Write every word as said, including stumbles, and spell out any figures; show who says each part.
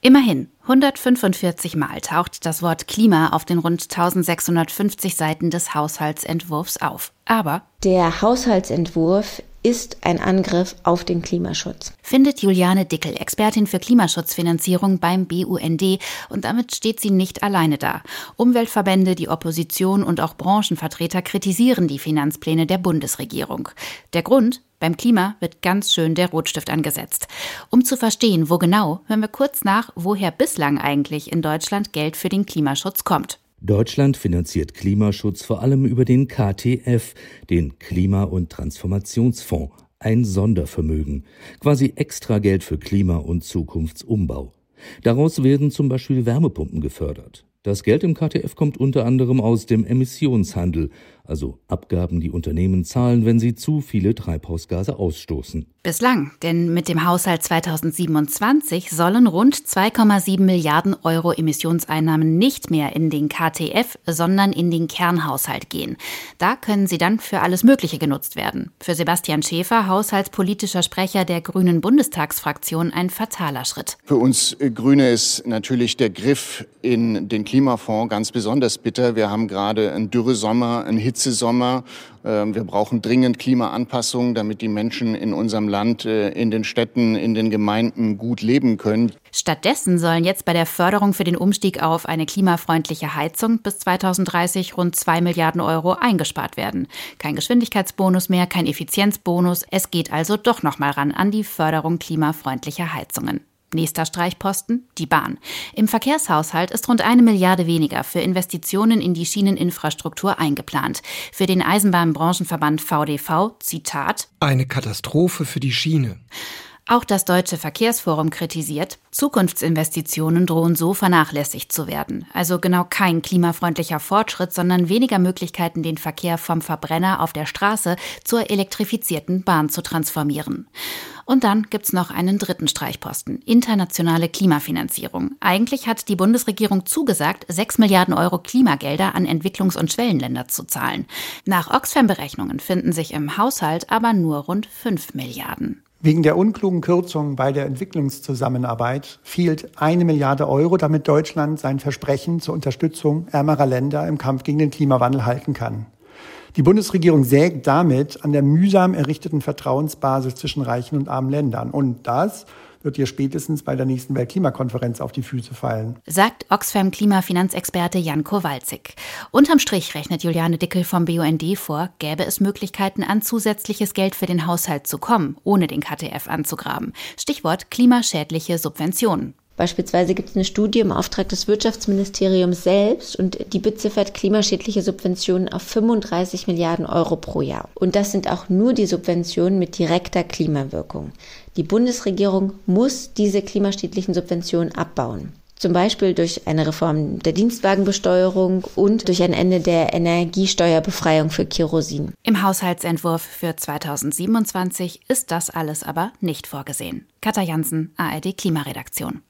Speaker 1: Immerhin, hundertfünfundvierzig Mal taucht das Wort Klima auf den rund eintausendsechshundertfünfzig Seiten des Haushaltsentwurfs auf. Aber
Speaker 2: der Haushaltsentwurf ist ein Angriff auf den Klimaschutz,
Speaker 1: findet Juliane Dickel, Expertin für Klimaschutzfinanzierung beim B U N D. Und damit steht sie nicht alleine da. Umweltverbände, die Opposition und auch Branchenvertreter kritisieren die Finanzpläne der Bundesregierung. Der Grund? Beim Klima wird ganz schön der Rotstift angesetzt. Um zu verstehen, wo genau, hören wir kurz nach, woher bislang eigentlich in Deutschland Geld für den Klimaschutz kommt.
Speaker 3: Deutschland finanziert Klimaschutz vor allem über den K T F, den Klima- und Transformationsfonds, ein Sondervermögen, quasi Extrageld für Klima- und Zukunftsumbau. Daraus werden zum Beispiel Wärmepumpen gefördert. Das Geld im K T F kommt unter anderem aus dem Emissionshandel, also Abgaben, die Unternehmen zahlen, wenn sie zu viele Treibhausgase ausstoßen.
Speaker 1: Bislang, denn mit dem Haushalt zweitausendsiebenundzwanzig sollen rund zwei Komma sieben Milliarden Euro Emissionseinnahmen nicht mehr in den K T F, sondern in den Kernhaushalt gehen. Da können sie dann für alles Mögliche genutzt werden. Für Sebastian Schäfer, haushaltspolitischer Sprecher der Grünen Bundestagsfraktion, ein fataler Schritt.
Speaker 4: Für uns Grüne ist natürlich der Griff in den Klimafonds ganz besonders bitter. Wir haben gerade einen Dürresommer, einen Hitzesommer. Wir brauchen dringend Klimaanpassungen, damit die Menschen in unserem Land, in den Städten, in den Gemeinden gut leben können.
Speaker 1: Stattdessen sollen jetzt bei der Förderung für den Umstieg auf eine klimafreundliche Heizung bis zweitausenddreißig rund zwei Milliarden Euro eingespart werden. Kein Geschwindigkeitsbonus mehr, kein Effizienzbonus. Es geht also doch noch mal ran an die Förderung klimafreundlicher Heizungen. Nächster Streichposten, die Bahn. Im Verkehrshaushalt ist rund eine Milliarde weniger für Investitionen in die Schieneninfrastruktur eingeplant. Für den Eisenbahnbranchenverband V D V, Zitat:
Speaker 5: Eine Katastrophe für die Schiene.
Speaker 1: Auch das Deutsche Verkehrsforum kritisiert, Zukunftsinvestitionen drohen so vernachlässigt zu werden. Also genau kein klimafreundlicher Fortschritt, sondern weniger Möglichkeiten, den Verkehr vom Verbrenner auf der Straße zur elektrifizierten Bahn zu transformieren. Und dann gibt's noch einen dritten Streichposten, internationale Klimafinanzierung. Eigentlich hat die Bundesregierung zugesagt, sechs Milliarden Euro Klimagelder an Entwicklungs- und Schwellenländer zu zahlen. Nach Oxfam-Berechnungen finden sich im Haushalt aber nur rund fünf Milliarden.
Speaker 6: Wegen der unklugen Kürzungen bei der Entwicklungszusammenarbeit fehlt eine Milliarde Euro, damit Deutschland sein Versprechen zur Unterstützung ärmerer Länder im Kampf gegen den Klimawandel halten kann. Die Bundesregierung sägt damit an der mühsam errichteten Vertrauensbasis zwischen reichen und armen Ländern. Und das wird ihr spätestens bei der nächsten Weltklimakonferenz auf die Füße fallen,
Speaker 1: sagt Oxfam-Klimafinanzexperte Jan Kowalczyk. Unterm Strich rechnet Juliane Dickel vom B U N D vor, gäbe es Möglichkeiten, an zusätzliches Geld für den Haushalt zu kommen, ohne den K T F anzugraben. Stichwort klimaschädliche Subventionen.
Speaker 2: Beispielsweise gibt es eine Studie im Auftrag des Wirtschaftsministeriums selbst und die beziffert klimaschädliche Subventionen auf fünfunddreißig Milliarden Euro pro Jahr. Und das sind auch nur die Subventionen mit direkter Klimawirkung. Die Bundesregierung muss diese klimaschädlichen Subventionen abbauen. Zum Beispiel durch eine Reform der Dienstwagenbesteuerung und durch ein Ende der Energiesteuerbefreiung für Kerosin.
Speaker 1: Im Haushaltsentwurf für zweitausendsiebenundzwanzig ist das alles aber nicht vorgesehen. Katja Jansen, A R D Klimaredaktion.